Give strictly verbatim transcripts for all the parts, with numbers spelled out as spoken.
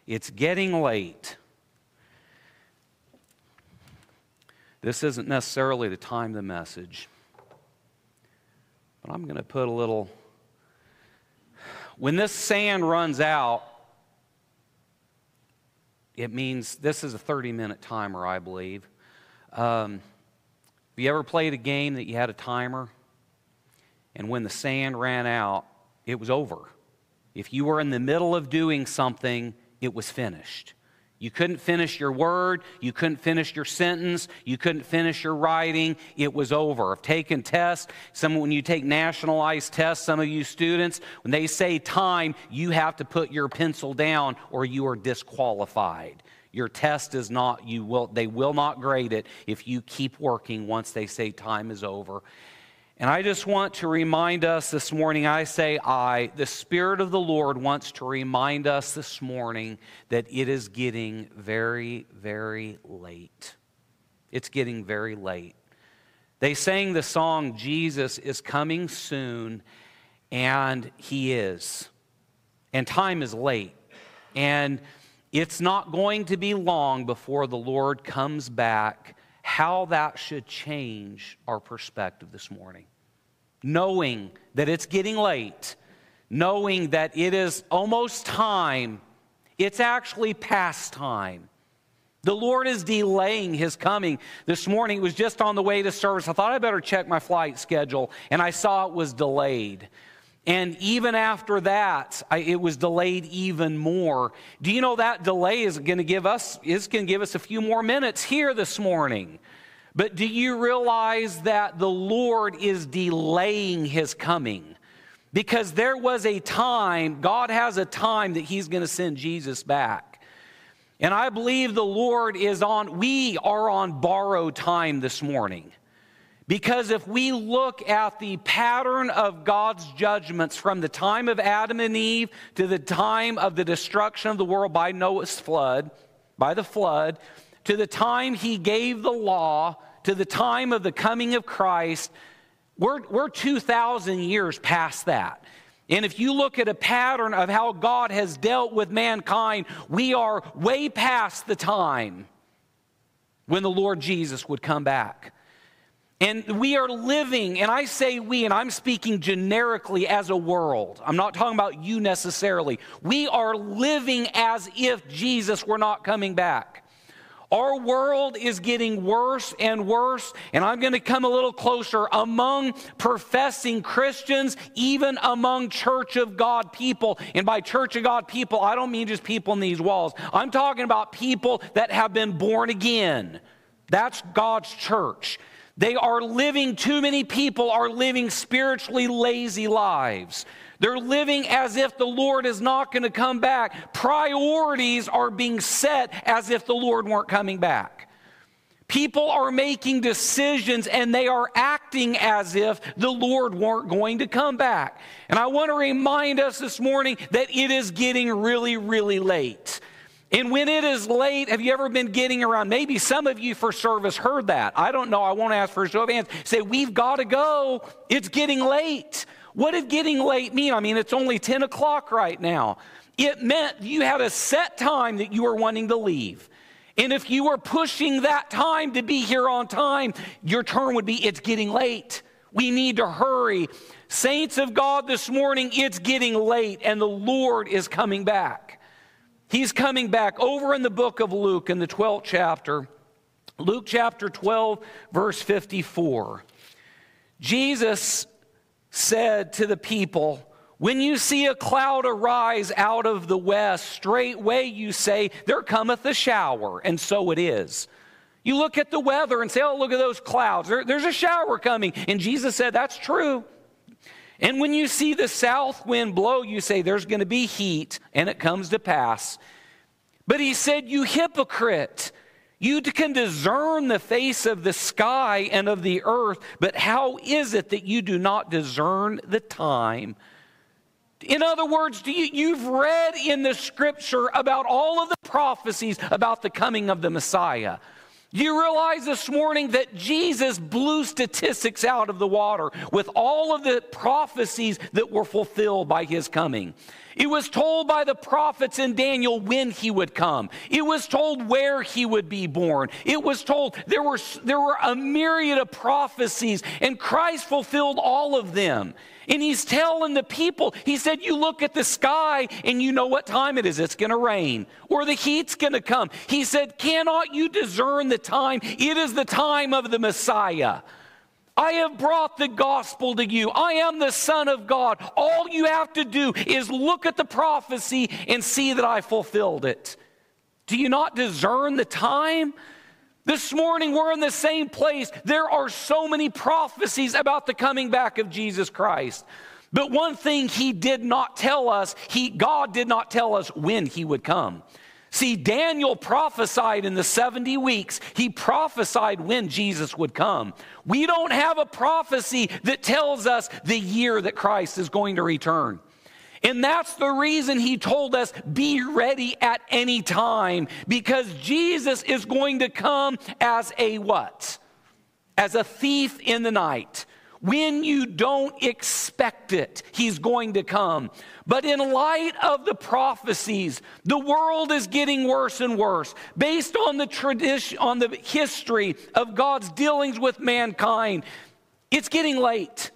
It's getting late. This isn't necessarily the time of the message, but I'm going to put a little... When this sand runs out, it means this is a thirty-minute timer, I believe. Um, have you ever played a game that you had a timer, and when the sand ran out, it was over? If you were in the middle of doing something, it was finished. You couldn't finish your word, you couldn't finish your sentence, you couldn't finish your writing, it was over. I've taken tests, some when you take nationalized tests, some of you students, when they say time, you have to put your pencil down or you are disqualified. Your test is not, you will, they will not grade it if you keep working once they say time is over. And I just want to remind us this morning, I say I, the Spirit of the Lord wants to remind us this morning that it is getting very, very late. It's getting very late. They sang the song, Jesus is coming soon, and He is. And time is late. And it's not going to be long before the Lord comes back. How that should change our perspective this morning. Knowing that it's getting late, knowing that it is almost time, it's actually past time. The Lord is delaying His coming. This morning, it was just on the way to service. I thought I better check my flight schedule, and I saw it was delayed. And even after that, I, it was delayed even more. Do you know that delay is going to give us is going to give us a few more minutes here this morning? But do you realize that the Lord is delaying His coming? Because there was a time, God has a time that He's going to send Jesus back. And I believe the Lord is on, we are on borrowed time this morning. Because if we look at the pattern of God's judgments from the time of Adam and Eve to the time of the destruction of the world by Noah's flood, by the flood, to the time He gave the law, to the time of the coming of Christ, we're, we're two thousand years past that. And if you look at a pattern of how God has dealt with mankind, we are way past the time when the Lord Jesus would come back. And we are living, and I say we, and I'm speaking generically as a world. I'm not talking about you necessarily. We are living as if Jesus were not coming back. Our world is getting worse and worse, and I'm going to come a little closer among professing Christians, even among Church of God people. And by Church of God people, I don't mean just people in these walls. I'm talking about people that have been born again. That's God's church. They are living, too many people are living spiritually lazy lives. They're living as if the Lord is not going to come back. Priorities are being set as if the Lord weren't coming back. People are making decisions and they are acting as if the Lord weren't going to come back. And I want to remind us this morning that it is getting really, really late. And when it is late, have you ever been getting around? Maybe some of you for service heard that. I don't know. I won't ask for a show of hands. Say, we've got to go. It's getting late. What did getting late mean? I mean, it's only ten o'clock right now. It meant you had a set time that you were wanting to leave. And if you were pushing that time to be here on time, your turn would be, it's getting late. We need to hurry. Saints of God, this morning, it's getting late and the Lord is coming back. He's coming back. Over in the book of Luke, in the twelfth chapter, Luke chapter twelve, verse fifty-four, Jesus said to the people, when you see a cloud arise out of the west, straightway you say, there cometh a shower, and so it is. You look at the weather and say, oh, look at those clouds. There, there's a shower coming. And Jesus said, that's true. And when you see the south wind blow, you say, there's going to be heat, and it comes to pass. But he said, you hypocrite, you can discern the face of the sky and of the earth, but how is it that you do not discern the time? In other words, do you, you've read in the scripture about all of the prophecies about the coming of the Messiah. You realize this morning that Jesus blew statistics out of the water with all of the prophecies that were fulfilled by his coming. It was told by the prophets in Daniel when he would come. It was told where he would be born. It was told there were, there were a myriad of prophecies, and Christ fulfilled all of them. And he's telling the people, he said, you look at the sky and you know what time it is. It's going to rain or the heat's going to come. He said, cannot you discern the time? It is the time of the Messiah. I have brought the gospel to you. I am the Son of God. All you have to do is look at the prophecy and see that I fulfilled it. Do you not discern the time? This morning, we're in the same place. There are so many prophecies about the coming back of Jesus Christ. But one thing he did not tell us, he, God did not tell us when he would come. See, Daniel prophesied in the seventy weeks. He prophesied when Jesus would come. We don't have a prophecy that tells us the year that Christ is going to return. And that's the reason he told us, be ready at any time, because Jesus is going to come as a what? As a thief in the night. When you don't expect it, he's going to come. But in light of the prophecies, the world is getting worse and worse. Based on the tradition, on the history of God's dealings with mankind, it's getting late.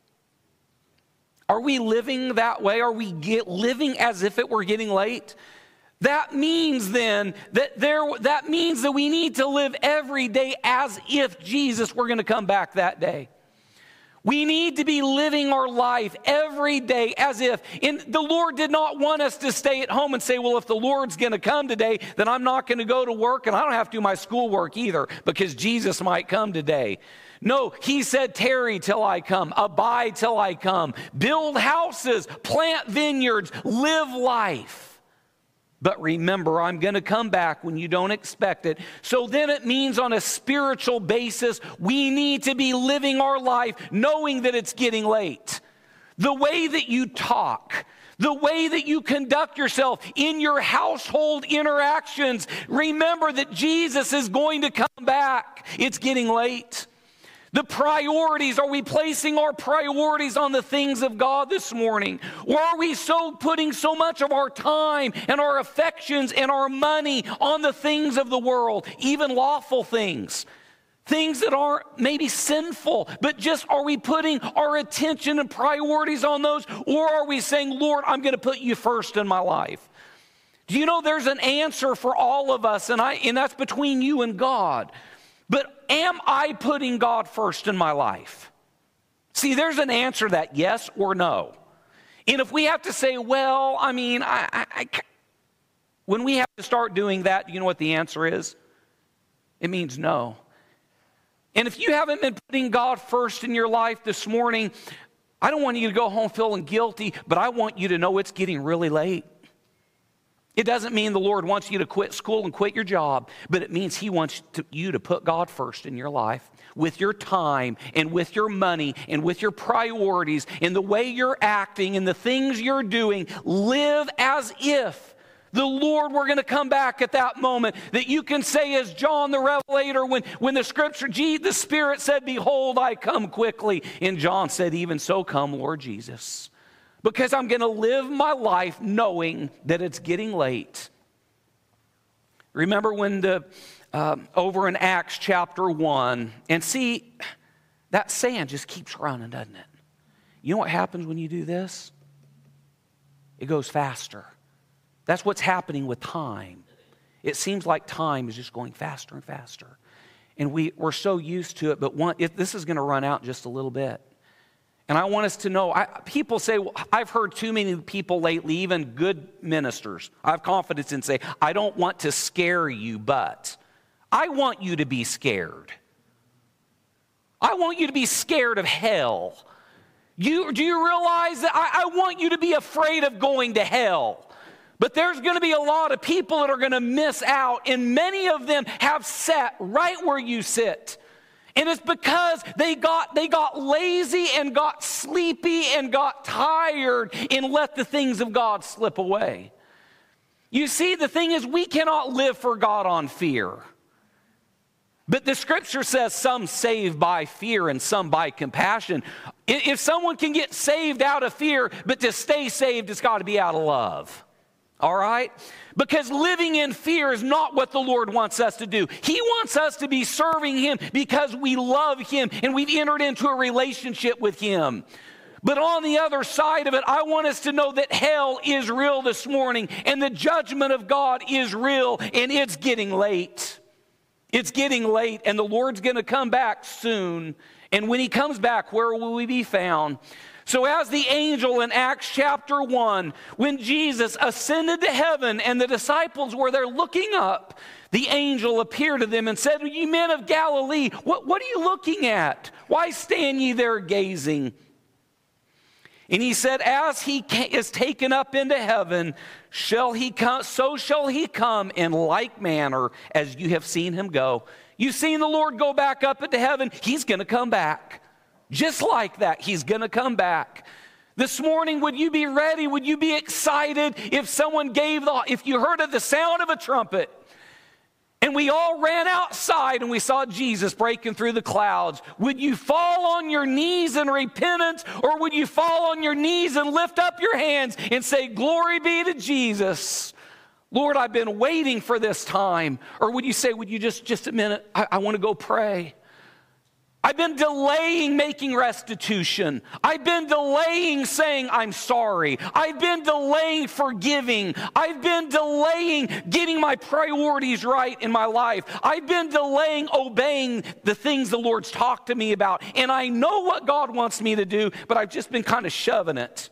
Are we living that way? Are we get, living as if it were getting late? That means then that there that means that we need to live every day as if Jesus were going to come back that day. We need to be living our life every day as if, and the Lord did not want us to stay at home and say, well, if the Lord's going to come today, then I'm not going to go to work and I don't have to do my schoolwork either because Jesus might come today. No, he said, tarry till I come, abide till I come, build houses, plant vineyards, live life. But remember, I'm going to come back when you don't expect it. So then it means on a spiritual basis, we need to be living our life knowing that it's getting late. The way that you talk, the way that you conduct yourself in your household interactions, remember that Jesus is going to come back. It's getting late. The priorities, are we placing our priorities on the things of God this morning? Or are we so putting so much of our time and our affections and our money on the things of the world, even lawful things? Things that aren't maybe sinful, but just are we putting our attention and priorities on those? Or are we saying, Lord, I'm going to put you first in my life? Do you know there's an answer for all of us, and I and that's between you and God. But am I putting God first in my life? See, there's an answer to that, yes or no. And if we have to say, well, I mean, I, I, I, when we have to start doing that, you know what the answer is? It means no. And if you haven't been putting God first in your life this morning, I don't want you to go home feeling guilty, but I want you to know it's getting really late. It doesn't mean the Lord wants you to quit school and quit your job, but it means he wants to, you to put God first in your life with your time and with your money and with your priorities and the way you're acting and the things you're doing. Live as if the Lord were going to come back at that moment, that you can say as John the Revelator, when, when the scripture, the Spirit said, behold, I come quickly. And John said, even so come, Lord Jesus. Because I'm going to live my life knowing that it's getting late. Remember when the, um, over in Acts chapter one, and see, that sand just keeps running, doesn't it? You know what happens when you do this? It goes faster. That's what's happening with time. It seems like time is just going faster and faster. And we, we're so used to it, but one, if this is going to run out in just a little bit. And I want us to know, I, people say, well, I've heard too many people lately, even good ministers, I have confidence in say, I don't want to scare you, but I want you to be scared. I want you to be scared of hell. You, do you realize that I, I want you to be afraid of going to hell? But there's going to be a lot of people that are going to miss out, and many of them have sat right where you sit. And it's because they got, they got lazy and got sleepy and got tired and let the things of God slip away. You see, the thing is, we cannot live for God on fear. But the scripture says some saved by fear and some by compassion. If someone can get saved out of fear, but to stay saved, it's got to be out of love. All right? Because living in fear is not what the Lord wants us to do. He wants us to be serving Him because we love Him and we've entered into a relationship with Him. But on the other side of it, I want us to know that hell is real this morning and the judgment of God is real, and it's getting late. It's getting late, and the Lord's going to come back soon. And when He comes back, where will we be found? So as the angel in Acts chapter one, when Jesus ascended to heaven and the disciples were there looking up, the angel appeared to them and said, "You men of Galilee, what, what are you looking at? Why stand ye there gazing?" And He said, "As He is taken up into heaven, shall he come, so shall He come in like manner as you have seen Him go." You've seen the Lord go back up into heaven. He's going to come back. Just like that, He's going to come back. This morning, would you be ready? Would you be excited if someone gave the, if you heard of the sound of a trumpet, and we all ran outside and we saw Jesus breaking through the clouds? Would you fall on your knees in repentance, or would you fall on your knees and lift up your hands and say, "Glory be to Jesus. Lord, I've been waiting for this time"? Or would you say, "Would you just, just a minute, I, I want to go pray. I've been delaying making restitution. I've been delaying saying I'm sorry. I've been delaying forgiving. I've been delaying getting my priorities right in my life. I've been delaying obeying the things the Lord's talked to me about. And I know what God wants me to do, but I've just been kind of shoving it."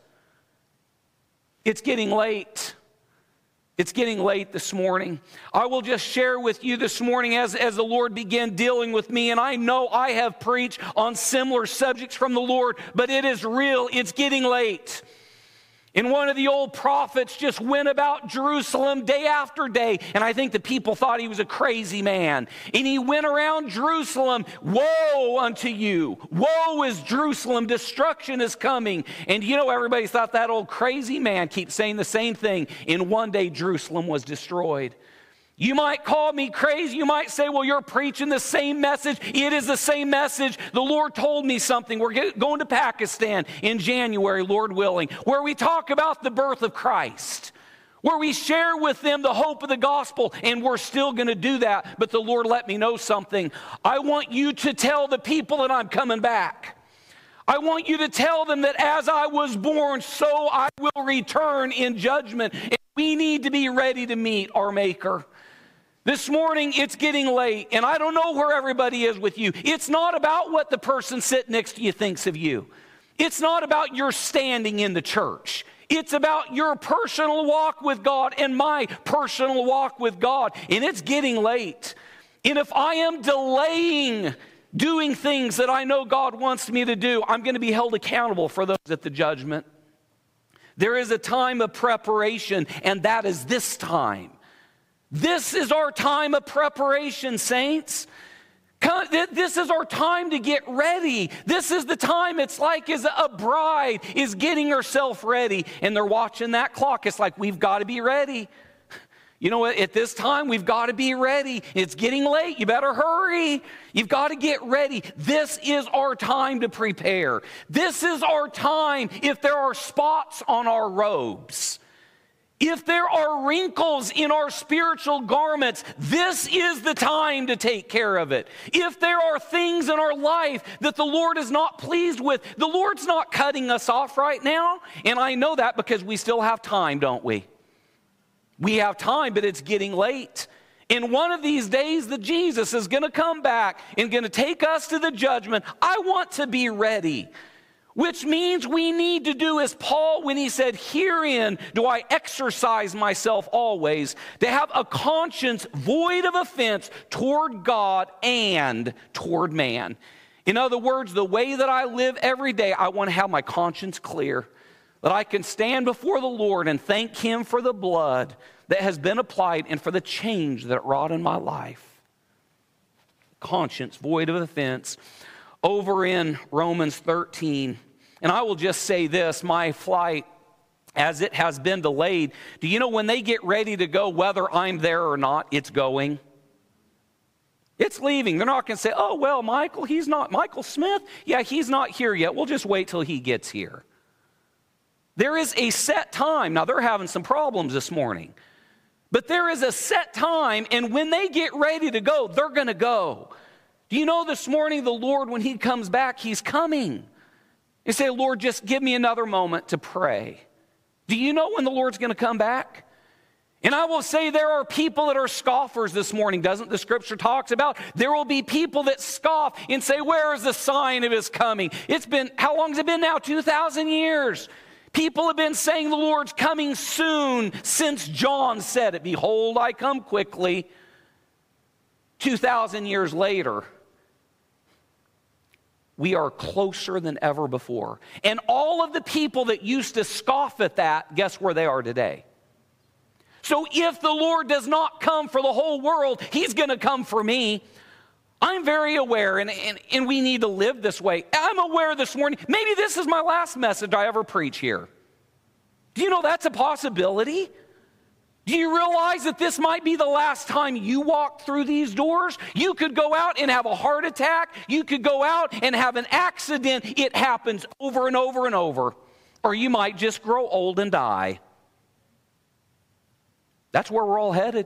It's getting late. It's getting late this morning. I will just share with you this morning as, as the Lord began dealing with me, and I know I have preached on similar subjects from the Lord, but it is real. It's getting late. And one of the old prophets just went about Jerusalem day after day, and I think the people thought he was a crazy man. And he went around Jerusalem, "Woe unto you! Woe is Jerusalem! Destruction is coming!" And you know, everybody thought that old crazy man keeps saying the same thing. And one day Jerusalem was destroyed. You might call me crazy. You might say, "Well, you're preaching the same message." It is the same message. The Lord told me something. We're going to Pakistan in January, Lord willing, where we talk about the birth of Christ, where we share with them the hope of the gospel, and we're still going to do that. But the Lord let me know something. I want you to tell the people that I'm coming back. I want you to tell them that as I was born, so I will return in judgment. And we need to be ready to meet our Maker. This morning, it's getting late, and I don't know where everybody is with you. It's not about what the person sitting next to you thinks of you. It's not about your standing in the church. It's about your personal walk with God and my personal walk with God, and it's getting late. And if I am delaying doing things that I know God wants me to do, I'm going to be held accountable for those at the judgment. There is a time of preparation, and that is this time. This is our time of preparation, saints. This is our time to get ready. This is the time, it's like as a bride is getting herself ready, and they're watching that clock. It's like, we've got to be ready. You know what? At this time, we've got to be ready. It's getting late. You better hurry. You've got to get ready. This is our time to prepare. This is our time if there are spots on our robes. If there are wrinkles in our spiritual garments, this is the time to take care of it. If there are things in our life that the Lord is not pleased with, the Lord's not cutting us off right now. And I know that because we still have time, don't we? We have time, but it's getting late. In one of these days, the Jesus is going to come back and going to take us to the judgment. I want to be ready. Which means we need to do as Paul, when he said, "Herein do I exercise myself always, to have a conscience void of offense toward God and toward man." In other words, the way that I live every day, I want to have my conscience clear, that I can stand before the Lord and thank Him for the blood that has been applied and for the change that it wrought in my life. Conscience void of offense. Over in Romans thirteen, and I will just say this, my flight, as it has been delayed, do you know when they get ready to go, whether I'm there or not, it's going? It's leaving. They're not going to say, oh, well, Michael, he's not, Michael Smith, yeah, he's not here yet. We'll just wait till he gets here. There is a set time. Now, they're having some problems this morning. But there is a set time, and when they get ready to go, they're going to go. Do you know this morning the Lord, when he comes back, he's coming. You say, Lord, just give me another moment to pray. Do you know when the Lord's going to come back? And I will say there are people that are scoffers this morning. Doesn't the scripture talks about? There will be people that scoff and say, where is the sign of his coming? It's been, how long has it been now? two thousand years. People have been saying the Lord's coming soon since John said it. Behold, I come quickly. two thousand years later, we are closer than ever before. And all of the people that used to scoff at that, guess where they are today? So if the Lord does not come for the whole world, he's going to come for me. I'm very aware, and, and, and we need to live this way. I'm aware this morning, maybe this is my last message I ever preach here. Do you know that's a possibility? Do you realize that this might be the last time you walk through these doors? You could go out and have a heart attack. You could go out and have an accident. It happens over and over and over. Or you might just grow old and die. That's where we're all headed.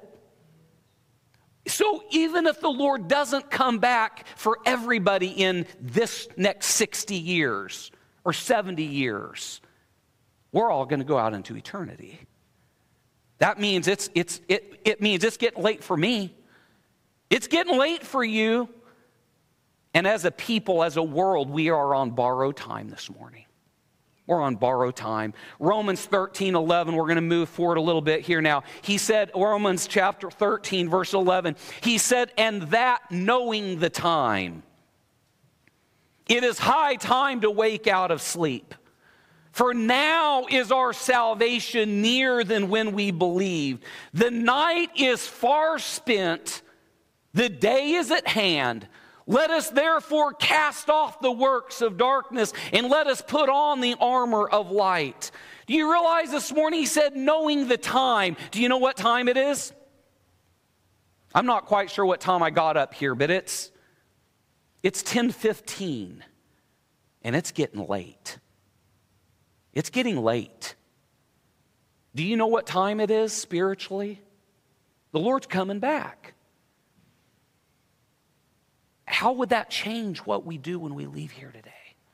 So even if the Lord doesn't come back for everybody in this next sixty years or seventy years, we're all going to go out into eternity. That means it's it's it it means it's getting late for me. It's getting late for you. And as a people, as a world, we are on borrowed time this morning. We're on borrowed time. Romans thirteen eleven, we're going to move forward a little bit here now. He said, Romans chapter thirteen, verse eleven, he said, and that knowing the time, it is high time to wake out of sleep. For now is our salvation nearer than when we believed. The night is far spent, the day is at hand. Let us therefore cast off the works of darkness and let us put on the armor of light. Do you realize this morning he said knowing the time? Do you know what time it is? I'm not quite sure what time I got up here, but it's it's ten fifteen and it's getting late. It's getting late. Do you know what time it is spiritually? The Lord's coming back. How would that change what we do when we leave here today?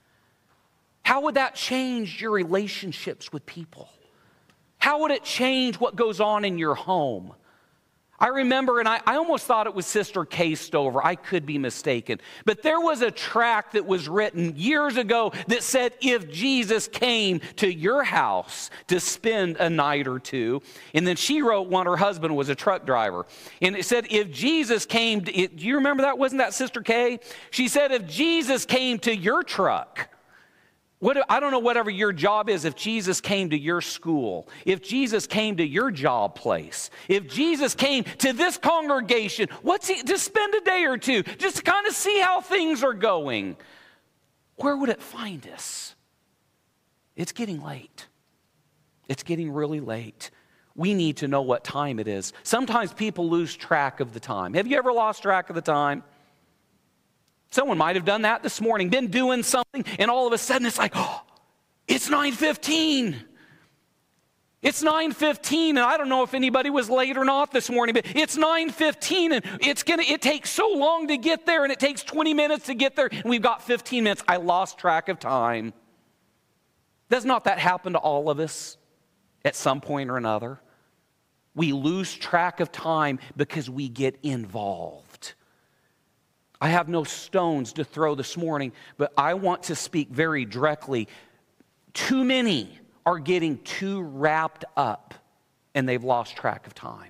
How would that change your relationships with people? How would it change what goes on in your home? I remember, and I, I almost thought it was Sister Kay Stover. I could be mistaken. But there was a tract that was written years ago that said, if Jesus came to your house to spend a night or two, and then she wrote one, her husband was a truck driver. And it said, if Jesus came, to, it, do you remember that? Wasn't that Sister Kay? She said, if Jesus came to your truck, What, I don't know whatever your job is, if Jesus came to your school, if Jesus came to your job place, if Jesus came to this congregation, what's he, to spend a day or two, just to kind of see how things are going, where would it find us? It's getting late. It's getting really late. We need to know what time it is. Sometimes people lose track of the time. Have you ever lost track of the time? Someone might have done that this morning, been doing something, and all of a sudden it's like, oh, it's nine fifteen. It's nine fifteen, and I don't know if anybody was late or not this morning, but it's nine fifteen, and it's gonna, it takes so long to get there, and it takes twenty minutes to get there, and we've got fifteen minutes. I lost track of time. Does not that happen to all of us at some point or another? We lose track of time because we get involved. I have no stones to throw this morning, but I want to speak very directly. Too many are getting too wrapped up, and they've lost track of time.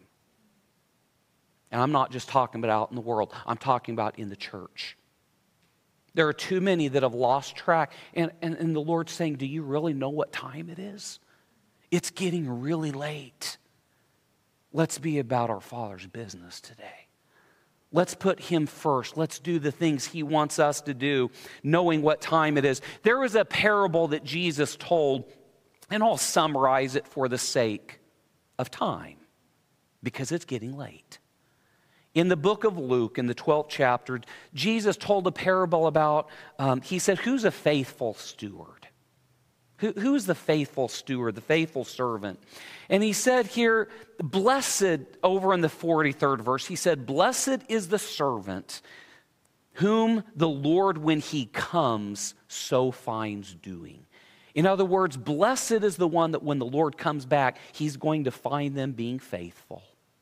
And I'm not just talking about out in the world. I'm talking about in the church. There are too many that have lost track, and, and, and the Lord's saying, do you really know what time it is? It's getting really late. Let's be about our Father's business today. Let's put him first. Let's do the things he wants us to do, knowing what time it is. There was a parable that Jesus told, and I'll summarize it for the sake of time, because it's getting late. In the book of Luke, in the twelfth chapter, Jesus told a parable about, um, he said, who's a faithful steward? Who, who's the faithful steward, the faithful servant? And he said here, blessed, over in the forty-third verse, he said, blessed is the servant whom the Lord, when he comes, so finds doing. In other words, blessed is the one that when the Lord comes back, he's going to find them being faithful.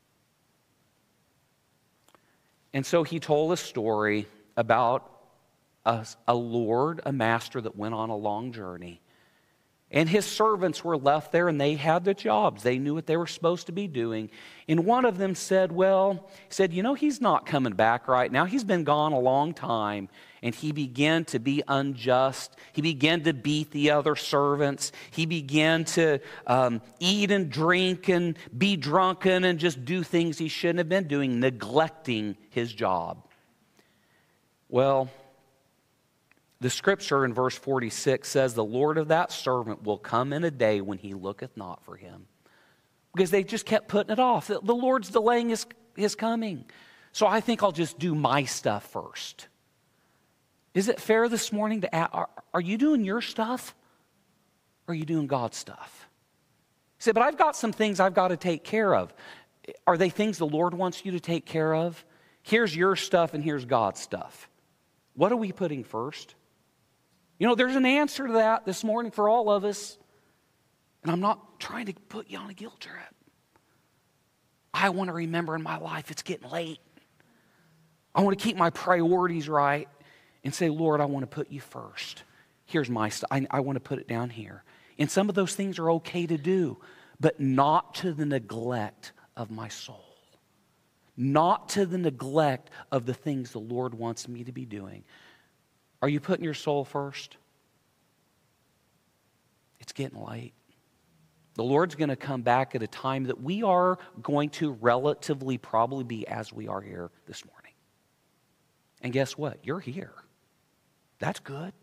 And so he told a story about a, a lord, a master that went on a long journey. And his servants were left there, and they had their jobs. They knew what they were supposed to be doing. And one of them said, well, he said, you know, he's not coming back right now. He's been gone a long time. And he began to be unjust. He began to beat the other servants. He began to um, eat and drink and be drunken and just do things he shouldn't have been doing, neglecting his job. Well, the scripture in verse forty-six says, the Lord of that servant will come in a day when he looketh not for him. Because they just kept putting it off. The Lord's delaying his, his coming. So I think I'll just do my stuff first. Is it fair this morning to ask, are, are you doing your stuff? Or are you doing God's stuff? You say, but I've got some things I've got to take care of. Are they things the Lord wants you to take care of? Here's your stuff and here's God's stuff. What are we putting first? You know, there's an answer to that this morning for all of us. And I'm not trying to put you on a guilt trip. I want to remember in my life it's getting late. I want to keep my priorities right and say, Lord, I want to put you first. Here's my stuff. I, I want to put it down here. And some of those things are okay to do, but not to the neglect of my soul. Not to the neglect of the things the Lord wants me to be doing. Are you putting your soul first? It's getting late. The Lord's going to come back at a time that we are going to relatively probably be as we are here this morning. And guess what? You're here. That's good.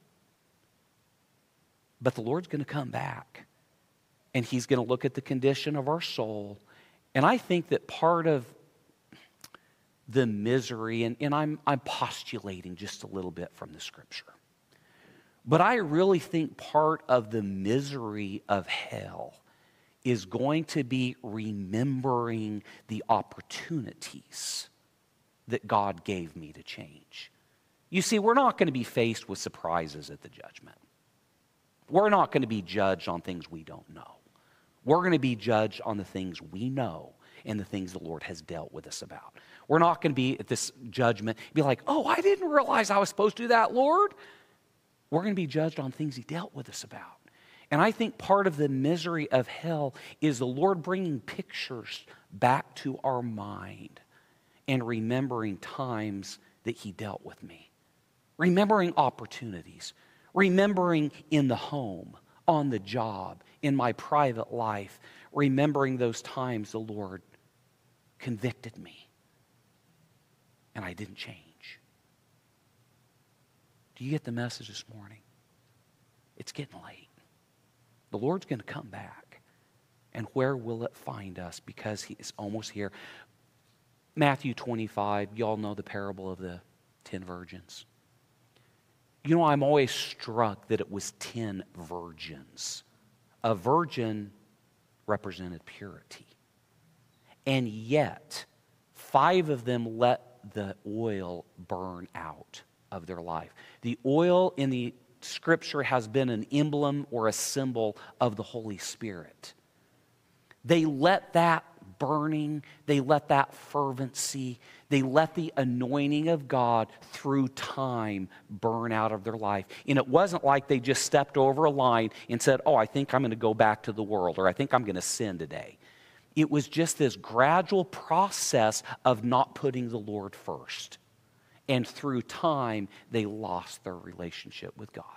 But the Lord's going to come back. And he's going to look at the condition of our soul. And I think that part of the misery, and, and I'm, I'm postulating just a little bit from the scripture, but I really think part of the misery of hell is going to be remembering the opportunities that God gave me to change. You see, we're not going to be faced with surprises at the judgment. We're not going to be judged on things we don't know. We're going to be judged on the things we know and the things the Lord has dealt with us about. We're not going to be at this judgment, be like, oh, I didn't realize I was supposed to do that, Lord. We're going to be judged on things he dealt with us about. And I think part of the misery of hell is the Lord bringing pictures back to our mind and remembering times that he dealt with me. Remembering opportunities. Remembering in the home, on the job, in my private life. Remembering those times the Lord convicted me and I didn't change. Do you get the message this morning? It's getting late. The Lord's going to come back. And where will it find us? Because he is almost here. Matthew twenty-five, you all know the parable of the ten virgins. You know, I'm always struck that it was ten virgins. A virgin represented purity. And yet, five of them let the oil burn out of their life. The oil in the Scripture has been an emblem or a symbol of the Holy Spirit. They let that burning, they let that fervency, they let the anointing of God through time burn out of their life. And it wasn't like they just stepped over a line and said, oh, I think I'm going to go back to the world, or I think I'm going to sin today. It was just this gradual process of not putting the Lord first. And through time, they lost their relationship with God.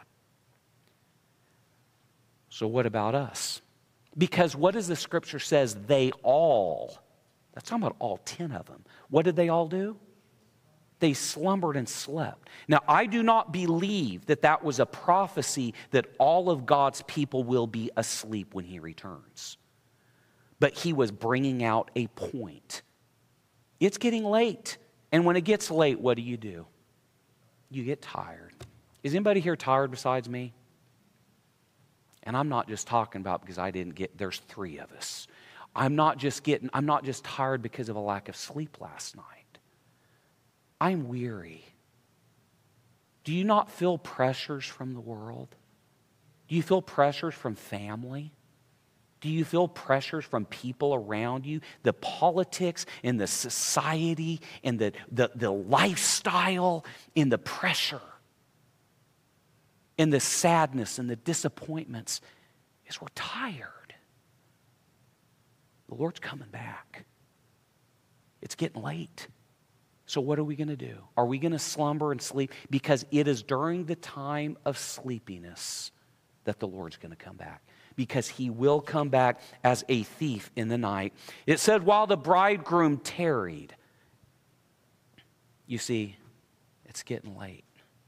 So what about us? Because what does the Scripture says? They all, that's talking about all ten of them. What did they all do? They slumbered and slept. Now, I do not believe that that was a prophecy that all of God's people will be asleep when he returns. But he was bringing out a point. It's getting late. And when it gets late, what do you do? You get tired. Is anybody here tired besides me? And I'm not just talking about because I didn't get, there's three of us. I'm not just getting, I'm not just tired because of a lack of sleep last night. I'm weary. Do you not feel pressures from the world? Do you feel pressures from family? Do you feel pressures from people around you? The politics and the society and the, the, the lifestyle and the pressure and the sadness and the disappointments is we're tired. The Lord's coming back. It's getting late. So what are we going to do? Are we going to slumber and sleep? Because it is during the time of sleepiness that the Lord's going to come back. Because he will come back as a thief in the night. It said, while the bridegroom tarried. You see, it's getting late.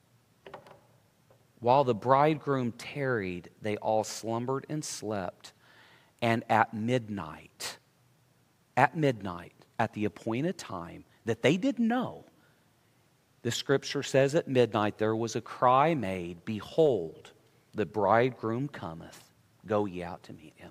While the bridegroom tarried, they all slumbered and slept. And at midnight, at midnight, at the appointed time that they didn't know, the scripture says at midnight there was a cry made, behold, the bridegroom cometh. Go ye out to meet him.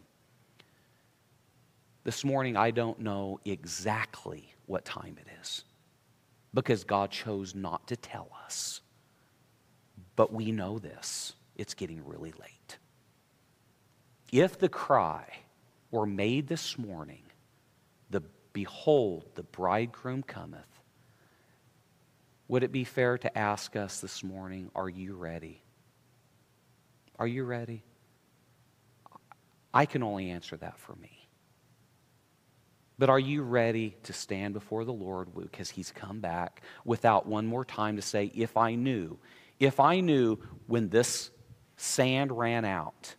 This morning, I don't know exactly what time it is because God chose not to tell us. But we know this. It's getting really late. If the cry were made this morning, the behold, the bridegroom cometh, would it be fair to ask us this morning, are you ready? Are you ready? I can only answer that for me. But are you ready to stand before the Lord because he's come back without one more time to say, if I knew, if I knew when this sand ran out,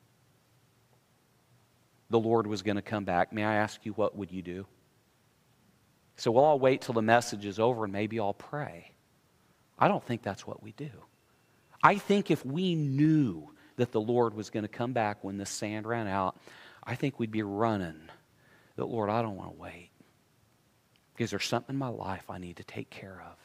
the Lord was going to come back, may I ask you, what would you do? So, well, I'll wait till the message is over and maybe I'll pray. I don't think that's what we do. I think if we knew that the Lord was going to come back when the sand ran out, I think we'd be running. That, Lord, I don't want to wait. Because there's something in my life I need to take care of.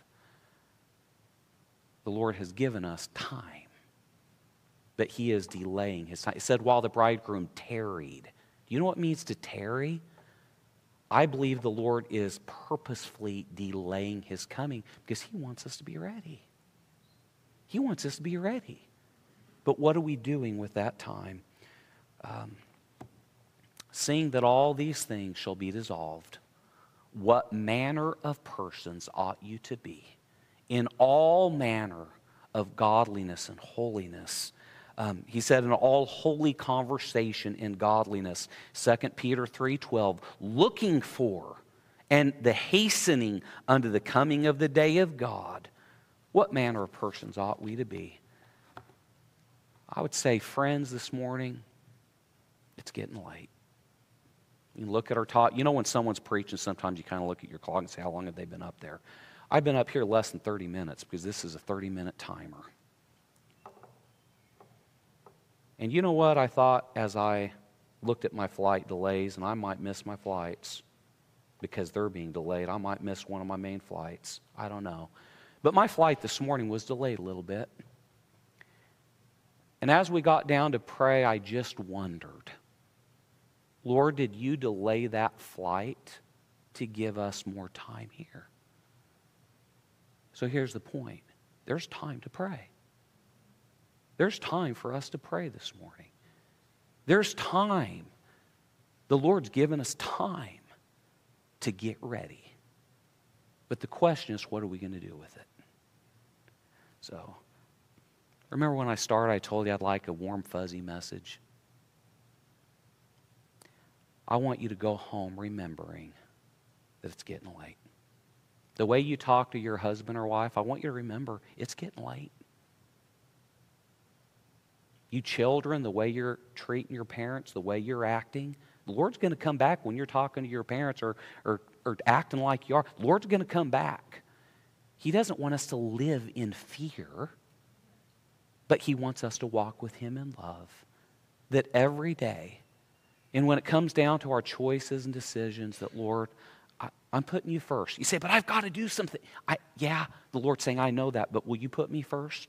The Lord has given us time. But he is delaying his time. It said while the bridegroom tarried. Do you know what it means to tarry? I believe the Lord is purposefully delaying his coming because he wants us to be ready. He wants us to be ready. But what are we doing with that time? Um, seeing that all these things shall be dissolved, what manner of persons ought you to be? In all manner of godliness and holiness. Um, he said, in all holy conversation in godliness. Second Peter three twelve, looking for and the hastening unto the coming of the day of God. What manner of persons ought we to be? I would say, friends, this morning, it's getting late. You can look at our talk. You know when someone's preaching, sometimes you kind of look at your clock and say, how long have they been up there? I've been up here less than thirty minutes because this is a thirty-minute timer. And you know what I thought as I looked at my flight delays, and I might miss my flights because they're being delayed. I might miss one of my main flights. I don't know. But my flight this morning was delayed a little bit. And as we got down to pray, I just wondered, Lord, did you delay that flight to give us more time here? So here's the point. There's time to pray. There's time for us to pray this morning. There's time. The Lord's given us time to get ready. But the question is, what are we going to do with it? So, remember when I started, I told you I'd like a warm, fuzzy message? I want you to go home remembering that it's getting late. The way you talk to your husband or wife, I want you to remember it's getting late. You children, the way you're treating your parents, the way you're acting, the Lord's going to come back when you're talking to your parents or, or, or acting like you are. The Lord's going to come back. He doesn't want us to live in fear, but he wants us to walk with him in love. That every day, and when it comes down to our choices and decisions, that, Lord, I, I'm putting you first. You say, but I've got to do something. I, yeah, the Lord's saying, I know that, but will you put me first?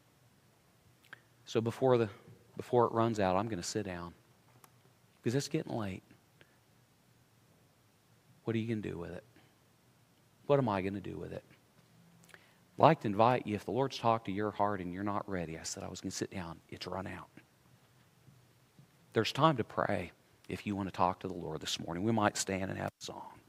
So before, the, before it runs out, I'm going to sit down because it's getting late. What are you going to do with it? What am I going to do with it? I'd like to invite you, if the Lord's talked to your heart and you're not ready, I said I was going to sit down. It's run out. There's time to pray if you want to talk to the Lord this morning. We might stand and have a song.